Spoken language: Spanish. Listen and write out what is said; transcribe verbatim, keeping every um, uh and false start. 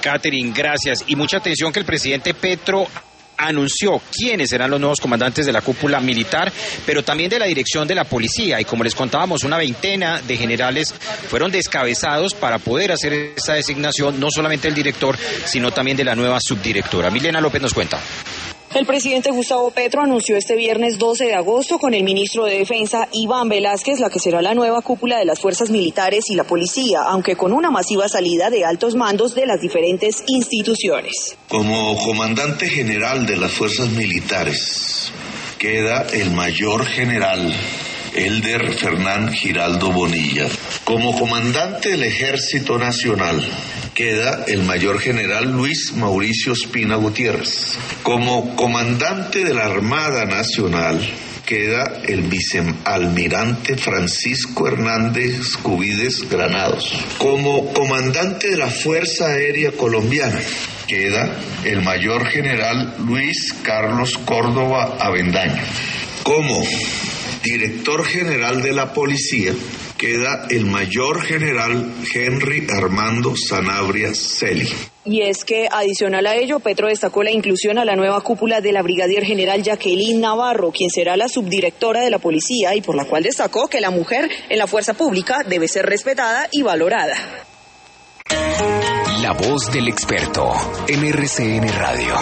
Catherine, gracias. Y mucha atención que el presidente Petro anunció quiénes serán los nuevos comandantes de la cúpula militar, pero también de la dirección de la policía. Y como les contábamos, una veintena de generales fueron descabezados para poder hacer esa designación, no solamente el director, sino también de la nueva subdirectora. Milena López nos cuenta. El presidente Gustavo Petro anunció este viernes doce de agosto con el ministro de Defensa Iván Velásquez la que será la nueva cúpula de las fuerzas militares y la policía, aunque con una masiva salida de altos mandos de las diferentes instituciones. Como comandante general de las fuerzas militares queda el mayor general Elder Fernán Giraldo Bonilla. Como comandante del Ejército Nacional queda el mayor general Luis Mauricio Espina Gutiérrez. Como comandante de la Armada Nacional queda el vicealmirante Francisco Hernández Cubides Granados. Como comandante de la Fuerza Aérea Colombiana queda el mayor general Luis Carlos Córdoba Avendaño. Como director general de la policía queda el mayor general Henry Armando Sanabria Celi. Y es que, adicional a ello, Petro destacó la inclusión a la nueva cúpula de la brigadier general Jacqueline Navarro, quien será la subdirectora de la policía y por la cual destacó que la mujer en la fuerza pública debe ser respetada y valorada. La voz del experto en R C N Radio.